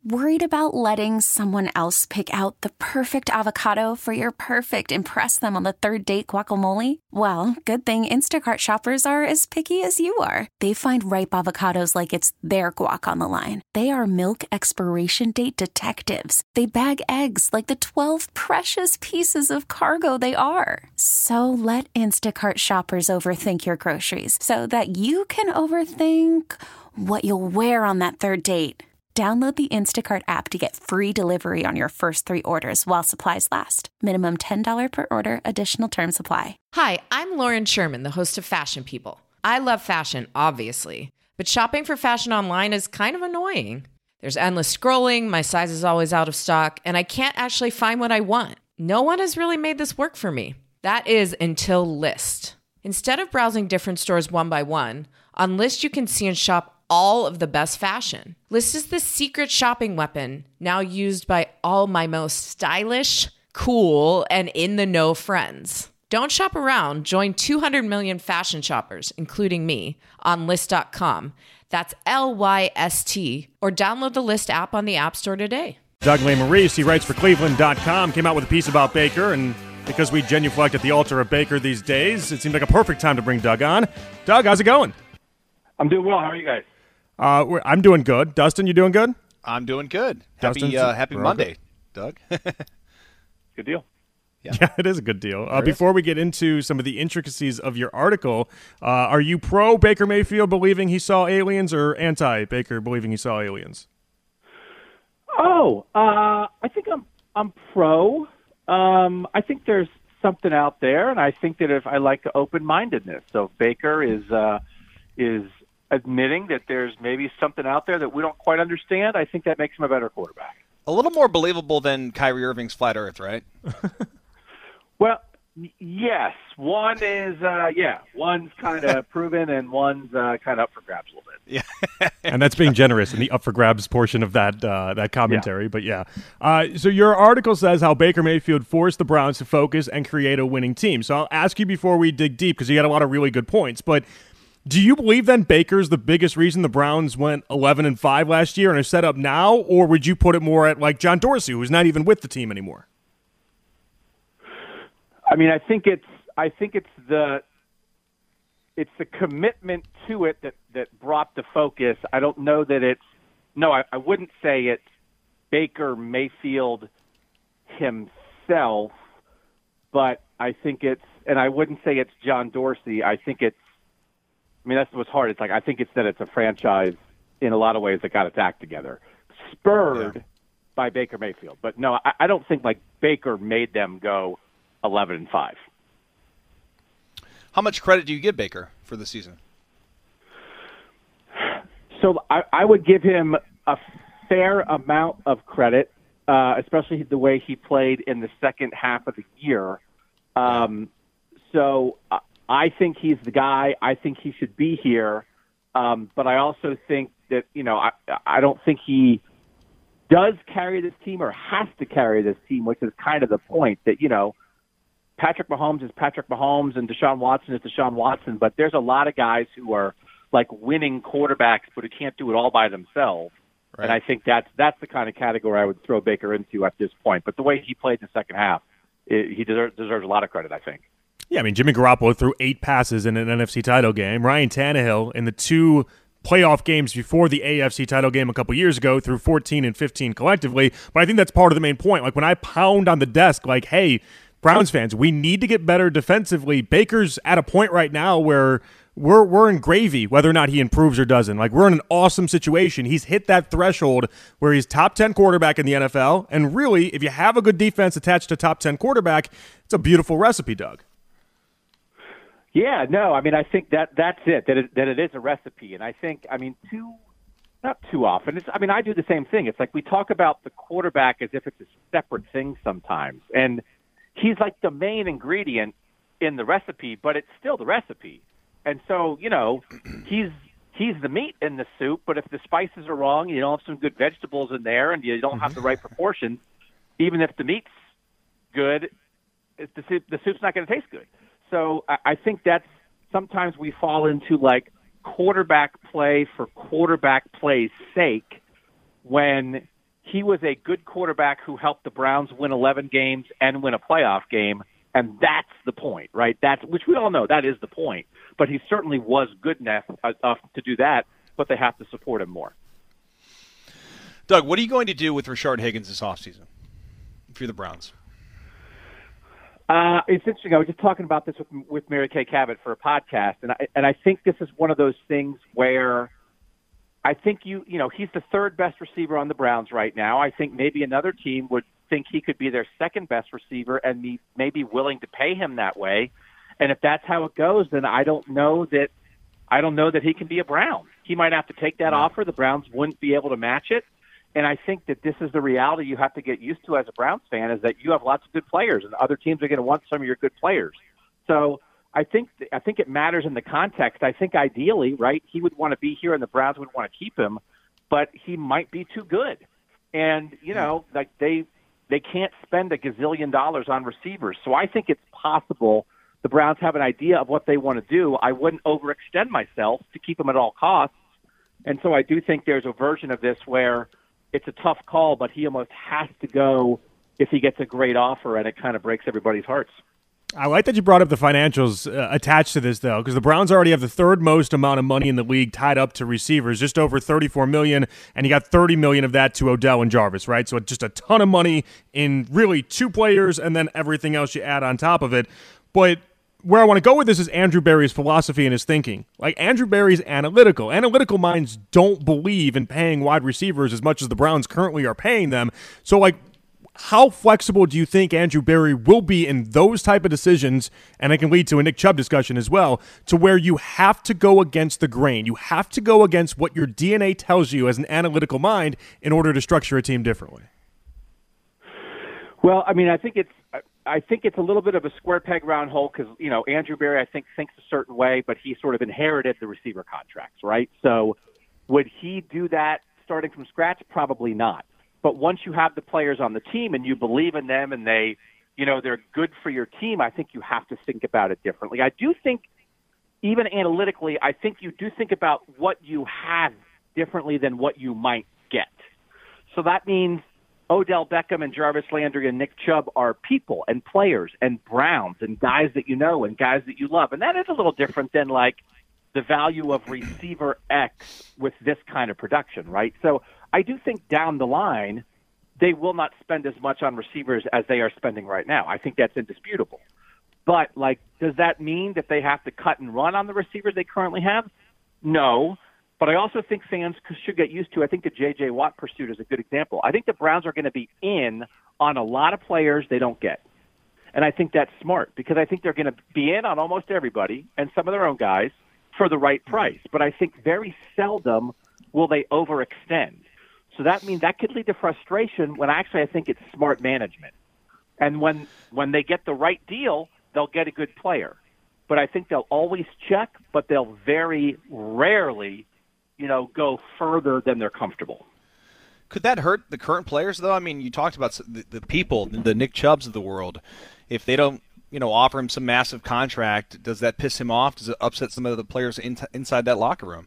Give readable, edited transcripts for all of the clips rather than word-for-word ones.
Worried about letting someone else pick out the perfect avocado for your perfect impress them on the third date guacamole? Well, good thing Instacart shoppers are as picky as you are. They find ripe avocados like it's their guac on the line. They are milk expiration date detectives. They bag eggs like the 12 precious pieces of cargo they are. So let Instacart shoppers overthink your groceries so that you can overthink what you'll wear on that third date. Download the Instacart app to get free delivery on your first 3 orders while supplies last. Minimum $10 per order. Additional terms apply. Hi, I'm Lauren Sherman, the host of Fashion People. I love fashion, obviously, but shopping for fashion online is kind of annoying. There's endless scrolling, my size is always out of stock, and I can't actually find what I want. No one has really made this work for me. That is until Lyst. Instead of browsing different stores one by one, on Lyst you can see and shop all of the best fashion. Lyst is the secret shopping weapon now used by all my most stylish, cool, and in-the-know friends. Don't shop around. Join 200 million fashion shoppers, including me, on Lyst.com. That's Lyst, or download the Lyst app on the App Store today. Doug Lesmerises, he writes for Cleveland.com, came out with a piece about Baker, and because we genuflect at the altar of Baker these days, it seemed like a perfect time to bring Doug on. Doug, how's it going? I'm doing well. How are you guys? I'm doing good. Dustin, you doing good? I'm doing good. Happy Monday, Doug. Good deal. Yeah, it is a good deal. Before we get into some of the intricacies of your article, are you pro Baker Mayfield believing he saw aliens or anti Baker believing he saw aliens? I think I'm pro. I think there's something out there, and I think that if I like open-mindedness. So if Baker is admitting that there's maybe something out there that we don't quite understand, I think that makes him a better quarterback. A little more believable than Kyrie Irving's flat Earth, right? Well, yes. One is, one's kind of proven and one's kind of up for grabs a little bit. Yeah. And that's being generous in the up for grabs portion of that commentary. Yeah. But so your article says how Baker Mayfield forced the Browns to focus and create a winning team. So I'll ask you before we dig deep, because you had a lot of really good points, but do you believe then Baker's the biggest reason the Browns went 11-5 last year and are set up now, or would you put it more at like John Dorsey, who's not even with the team anymore? I mean, I think it's the commitment to it that brought the focus. I don't know that I wouldn't say it's Baker Mayfield himself, but I think and I wouldn't say it's John Dorsey. That's what's hard. It's like, I think it's that it's a franchise in a lot of ways that got its act together, spurred by Baker Mayfield. But no, I don't think like Baker made them go 11-5. How much credit do you give Baker for the season? So I would give him a fair amount of credit, especially the way he played in the second half of the year. I think he's the guy. I think he should be here. But I also think that, I don't think he does carry this team or has to carry this team, which is kind of the point that, Patrick Mahomes is Patrick Mahomes and Deshaun Watson is Deshaun Watson. But there's a lot of guys who are like winning quarterbacks, but who can't do it all by themselves. Right. And I think that's the kind of category I would throw Baker into at this point. But the way he played in the second half, he deserves a lot of credit, I think. Yeah, I mean, Jimmy Garoppolo threw 8 passes in an NFC title game. Ryan Tannehill, in the 2 playoff games before the AFC title game a couple years ago, threw 14 and 15 collectively. But I think that's part of the main point. Like, when I pound on the desk, like, hey, Browns fans, we need to get better defensively. Baker's at a point right now where we're in gravy, whether or not he improves or doesn't. Like, we're in an awesome situation. He's hit that threshold where he's top 10 quarterback in the NFL. And really, if you have a good defense attached to top 10 quarterback, it's a beautiful recipe, Doug. Yeah, no, I mean, I think that's it, that it is a recipe. And I think, not too often. I do the same thing. It's like we talk about the quarterback as if it's a separate thing sometimes. And he's like the main ingredient in the recipe, but it's still the recipe. And so, he's the meat in the soup, but if the spices are wrong, you don't have some good vegetables in there, and you don't have the right proportions, even if the meat's good, the soup's not going to taste good. So I think that's sometimes we fall into like quarterback play for quarterback play's sake when he was a good quarterback who helped the Browns win 11 games and win a playoff game, and that's the point, right? Which we all know that is the point. But he certainly was good enough to do that, but they have to support him more. Doug, what are you going to do with Rashard Higgins this offseason if you're the Browns? It's interesting. I was just talking about this with Mary Kay Cabot for a podcast, and I think this is one of those things where I think you know he's the third best receiver on the Browns right now. I think maybe another team would think he could be their second best receiver and be maybe willing to pay him that way. And if that's how it goes, then I don't know that he can be a Brown. He might have to take that offer. The Browns wouldn't be able to match it. And I think that this is the reality you have to get used to as a Browns fan, is that you have lots of good players, and other teams are going to want some of your good players. So I think it matters in the context. I think ideally, right, he would want to be here and the Browns would want to keep him, but he might be too good. And, you know, like they can't spend $1 gazillion on receivers. So I think it's possible the Browns have an idea of what they want to do. I wouldn't overextend myself to keep him at all costs. And so I do think there's a version of this where it's a tough call, but he almost has to go if he gets a great offer, and it kind of breaks everybody's hearts. I like that you brought up the financials attached to this, though, because the Browns already have the third most amount of money in the league tied up to receivers, just over $34 million, and you got $30 million of that to Odell and Jarvis, right? So just a ton of money in really two players, and then everything else you add on top of it. But where I want to go with this is Andrew Berry's philosophy and his thinking. Like, Andrew Berry's analytical. Analytical minds don't believe in paying wide receivers as much as the Browns currently are paying them. So, like, how flexible do you think Andrew Berry will be in those type of decisions, and it can lead to a Nick Chubb discussion as well, to where you have to go against the grain. You have to go against what your DNA tells you as an analytical mind in order to structure a team differently? Well, I mean, I think it's a little bit of a square peg round hole because, you know, Andrew Berry, I think, thinks a certain way, but he sort of inherited the receiver contracts, right? So would he do that starting from scratch? Probably not. But once you have the players on the team and you believe in them and they, you know, they're good for your team, I think you have to think about it differently. I do think, even analytically, I think you do think about what you have differently than what you might get. So that means Odell Beckham and Jarvis Landry and Nick Chubb are people and players and Browns and guys that you know and guys that you love. And that is a little different than, like, the value of receiver X with this kind of production, right? So I do think down the line they will not spend as much on receivers as they are spending right now. I think that's indisputable. But, like, does that mean that they have to cut and run on the receivers they currently have? No. But I also think fans should get used to, I think the J.J. Watt pursuit is a good example. I think the Browns are going to be in on a lot of players they don't get. And I think that's smart because I think they're going to be in on almost everybody and some of their own guys for the right price. But I think very seldom will they overextend. So that means that could lead to frustration when actually I think it's smart management. And when they get the right deal, they'll get a good player. But I think they'll always check, but they'll very rarely, you know, go further than they're comfortable. Could that hurt the current players, though? I mean, you talked about the people, the Nick Chubbs of the world. If they don't, you know, offer him some massive contract, does that piss him off? Does it upset some of the players inside that locker room?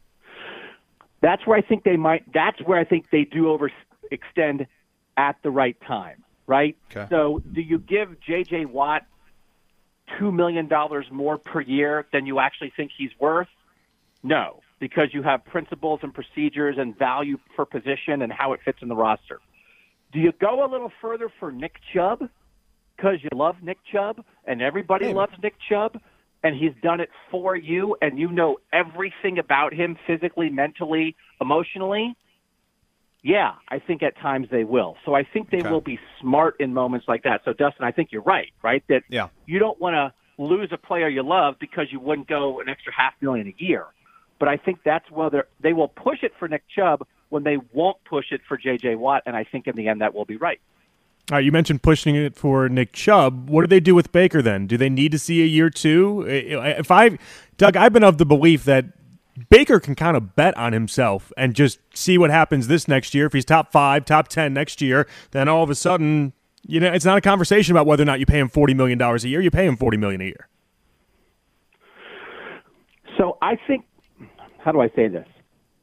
That's where I think they might. That's where I think they do overextend at the right time, right? Okay. So, do you give J.J. Watt $2 million more per year than you actually think he's worth? No, because you have principles and procedures and value for position and how it fits in the roster. Do you go a little further for Nick Chubb because you love Nick Chubb and everybody loves Nick Chubb and he's done it for you and you know everything about him physically, mentally, emotionally? Yeah, I think at times they will. So I think they will be smart in moments like that. So, Dustin, I think you're right? That you don't want to lose a player you love because you wouldn't go an extra $500,000 a year. But I think that's where they will push it for Nick Chubb when they won't push it for J.J. Watt, and I think in the end that will be right. All right, you mentioned pushing it for Nick Chubb. What do they do with Baker then? Do they need to see a year two? Doug, I've been of the belief that Baker can kind of bet on himself and just see what happens this next year. If he's top 5, top 10 next year, then all of a sudden, you know, it's not a conversation about whether or not you pay him $40 million a year. You pay him $40 million a year. So I think, how do I say this?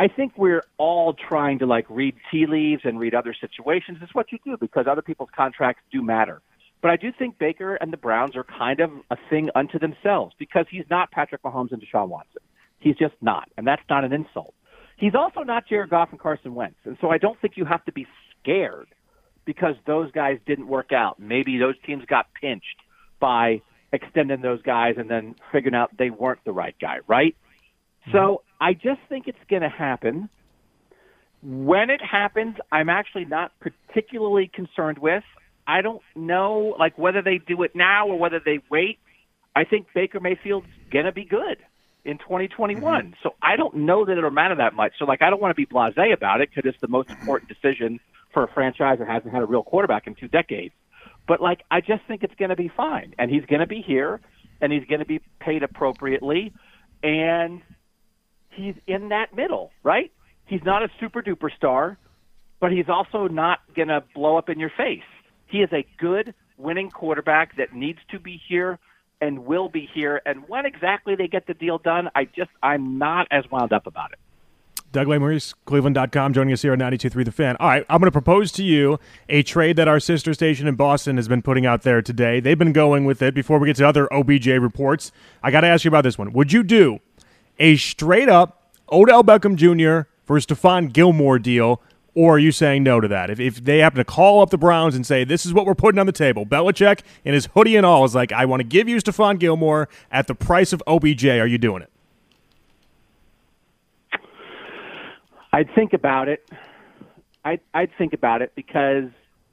I think we're all trying to like read tea leaves and read other situations. It's what you do because other people's contracts do matter. But I do think Baker and the Browns are kind of a thing unto themselves because he's not Patrick Mahomes and Deshaun Watson. He's just not, and that's not an insult. He's also not Jared Goff and Carson Wentz, and so I don't think you have to be scared because those guys didn't work out. Maybe those teams got pinched by extending those guys and then figuring out they weren't the right guy, right? So I just think it's going to happen. When it happens, I'm actually not particularly concerned with. I don't know, like, whether they do it now or whether they wait. I think Baker Mayfield's going to be good in 2021. So I don't know that it'll matter that much. So, like, I don't want to be blasé about it because it's the most important decision for a franchise that hasn't had a real quarterback in 2 decades. But, like, I just think it's going to be fine. And he's going to be here, and he's going to be paid appropriately. And he's in that middle, right? He's not a super-duper star, but he's also not going to blow up in your face. He is a good, winning quarterback that needs to be here and will be here. And when exactly they get the deal done, I'm not as wound up about it. Doug Lesmerises, Cleveland.com, joining us here on 92.3 The Fan. All right, I'm going to propose to you a trade that our sister station in Boston has been putting out there today. They've been going with it. Before we get to other OBJ reports, I got to ask you about this one. Would you do a straight-up Odell Beckham Jr. for Stephon Gilmore deal, or are you saying no to that? If they happen to call up the Browns and say, this is what we're putting on the table, Belichick in his hoodie and all is like, I want to give you Stephon Gilmore at the price of OBJ, are you doing it? I'd think about it. I'd think about it because,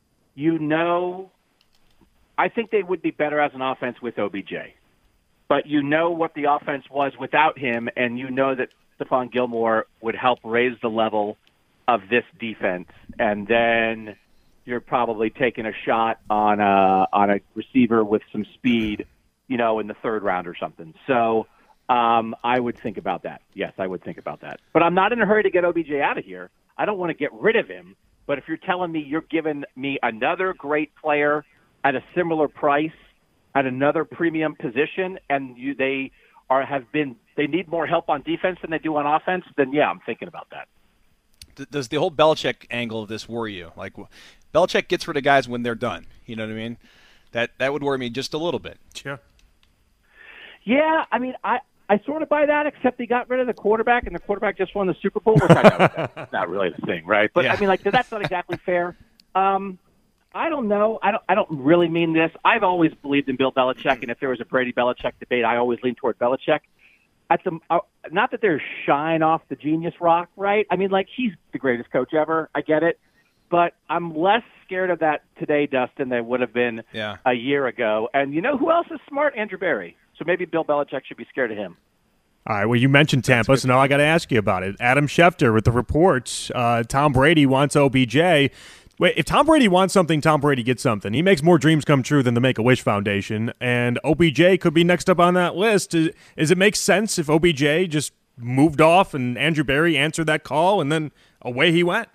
I think they would be better as an offense with OBJ. But you know what the offense was without him, and you know that Stephon Gilmore would help raise the level of this defense, and then you're probably taking a shot on a receiver with some speed, in the 3rd round or something. So I would think about that. Yes, I would think about that. But I'm not in a hurry to get OBJ out of here. I don't want to get rid of him. But if you're telling me you're giving me another great player at a similar price at another premium position, and they need more help on defense than they do on offense, then yeah, I'm thinking about that. Does the whole Belichick angle of this worry you? Like, Belichick gets rid of guys when they're done. You know what I mean? That would worry me just a little bit. Sure. Yeah, I mean, I sort of buy that, except they got rid of the quarterback, and the quarterback just won the Super Bowl, which I know that's not really the thing, right? But, yeah. I mean, like, that's not exactly fair. I don't know. I don't really mean this. I've always believed in Bill Belichick, and if there was a Brady-Belichick debate, I always lean toward Belichick. Not that they're shying off the genius rock, right? I mean, like, he's the greatest coach ever. I get it. But I'm less scared of that today, Dustin, than I would have been a year ago. And you know who else is smart? Andrew Berry. So maybe Bill Belichick should be scared of him. All right, well, you mentioned Tampa, so now I got to ask you about it. Adam Schefter with the reports. Tom Brady wants OBJ. Wait, if Tom Brady wants something, Tom Brady gets something. He makes more dreams come true than the Make-A-Wish Foundation, and OBJ could be next up on that list. Does it make sense if OBJ just moved off and Andrew Berry answered that call and then away he went?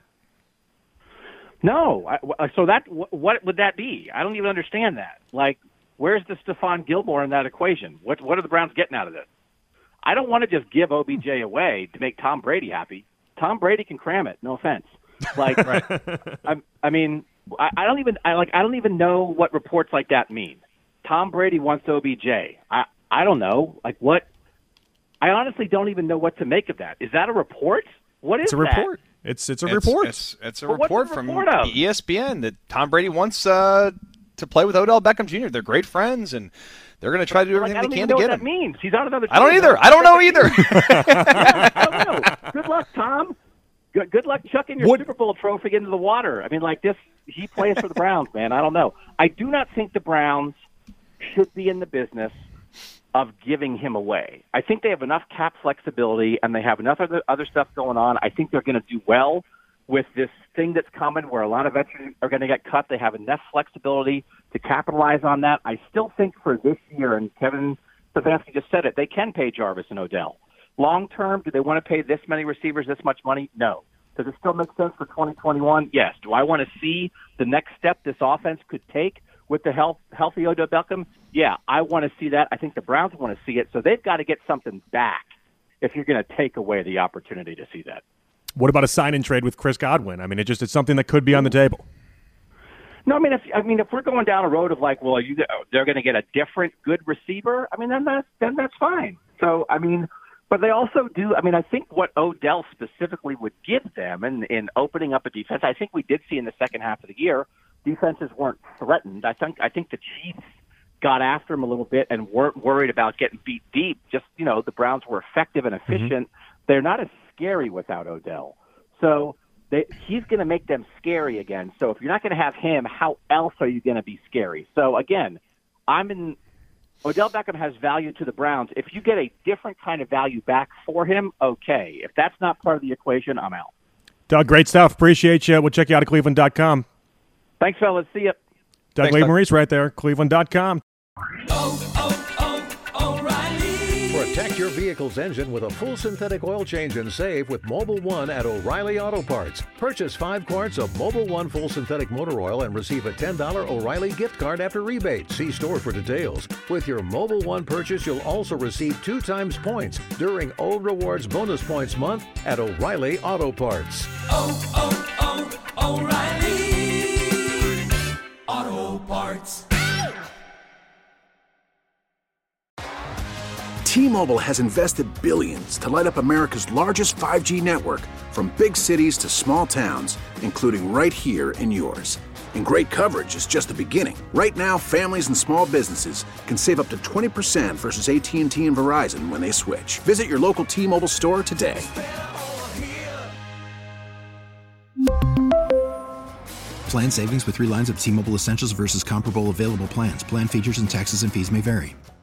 No. What would that be? I don't even understand that. Like, where's the Stephon Gilmore in that equation? What are the Browns getting out of this? I don't want to just give OBJ away to make Tom Brady happy. Tom Brady can cram it. No offense. Like, right. I don't even know what reports like that mean. Tom Brady wants OBJ. I don't know. Like, what? I honestly don't even know what to make to that. Is that a report? What is that? It's a report. It's a report. It's a report from ESPN that Tom Brady wants to play with Odell Beckham Jr. They're great friends, and they're going to try to do everything they can to get him. I don't even know what that means. He's on another team. I don't either. I don't know either. I don't know. Good luck, Tom. Good luck chucking your Super Bowl trophy into the water. I mean, like this, he plays for the Browns, man. I don't know. I do not think the Browns should be in the business of giving him away. I think they have enough cap flexibility, and they have enough other stuff going on. I think they're going to do well with this thing that's coming where a lot of veterans are going to get cut. They have enough flexibility to capitalize on that. I still think for this year, and Kevin Stefanski just said it, they can pay Jarvis and Odell. Long term, do they want to pay this many receivers this much money? No. Does it still make sense for 2021? Yes. Do I want to see the next step this offense could take with the healthy Odell Beckham? Yeah, I want to see that. I think the Browns want to see it. So they've got to get something back if you're going to take away the opportunity to see that. What about a sign-in trade with Chris Godwin? I mean, it's something that could be on the table. No, I mean, if we're going down a road of like, well, they're going to get a different good receiver, I mean, then that's fine. So, I mean, but they also do. I mean, I think what Odell specifically would give them in opening up a defense, I think we did see in the second half of the year, defenses weren't threatened. I think the Chiefs got after him a little bit and weren't worried about getting beat deep. Just, the Browns were effective and efficient. They're not as scary without Odell. So he's going to make them scary again. So if you're not going to have him, how else are you going to be scary? So again, Odell Beckham has value to the Browns. If you get a different kind of value back for him, okay. If that's not part of the equation, I'm out. Doug, great stuff. Appreciate you. We'll check you out at Cleveland.com. Thanks, fellas. See ya. Doug Maurice right there, Cleveland.com. Protect your vehicle's engine with a full synthetic oil change and save with Mobil 1 at O'Reilly Auto Parts. Purchase 5 quarts of Mobil 1 full synthetic motor oil and receive a $10 O'Reilly gift card after rebate. See store for details. With your Mobil 1 purchase, you'll also receive 2 times points during O Rewards Bonus Points Month at O'Reilly Auto Parts. O'Reilly Auto Parts. T-Mobile has invested billions to light up America's largest 5G network, from big cities to small towns, including right here in yours. And great coverage is just the beginning. Right now, families and small businesses can save up to 20% versus AT&T and Verizon when they switch. Visit your local T-Mobile store today. Plan savings with 3 lines of T-Mobile Essentials versus comparable available plans. Plan features and taxes and fees may vary.